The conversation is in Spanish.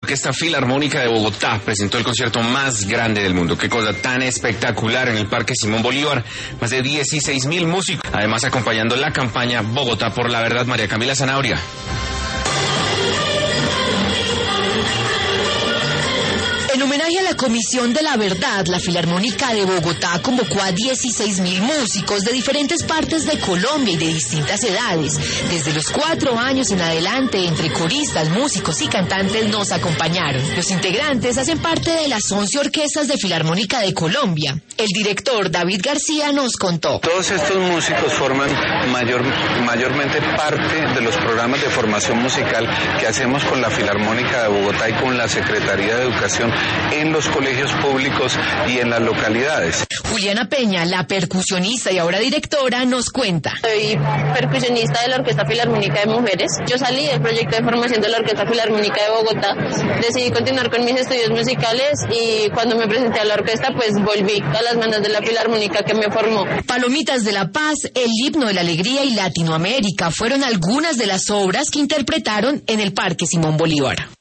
Orquesta Filarmónica de Bogotá presentó el concierto más grande del mundo. Qué cosa tan espectacular en el Parque Simón Bolívar. Más de 16.000 músicos. Además, acompañando la campaña Bogotá por la Verdad, María Camila Zanabria. En homenaje a la Comisión de la Verdad, la Filarmónica de Bogotá convocó a 16.000 músicos de diferentes partes de Colombia y de distintas edades. Desde los 4 años en adelante, entre coristas, músicos y cantantes nos acompañaron. Los integrantes hacen parte de las 11 orquestas de Filarmónica de Colombia. El director David García nos contó. Todos estos músicos forman mayormente parte de los programas de formación musical que hacemos con la Filarmónica de Bogotá y con la Secretaría de Educación en los colegios públicos y en las localidades. Juliana Peña, la percusionista y ahora directora, nos cuenta. Soy percusionista de la Orquesta Filarmónica de Mujeres. Yo salí del proyecto de formación de la Orquesta Filarmónica de Bogotá. Decidí continuar con mis estudios musicales y cuando me presenté a la orquesta, pues volví a las manos de la Filarmónica que me formó. Palomitas de la Paz, El himno de la alegría y Latinoamérica fueron algunas de las obras que interpretaron en el Parque Simón Bolívar.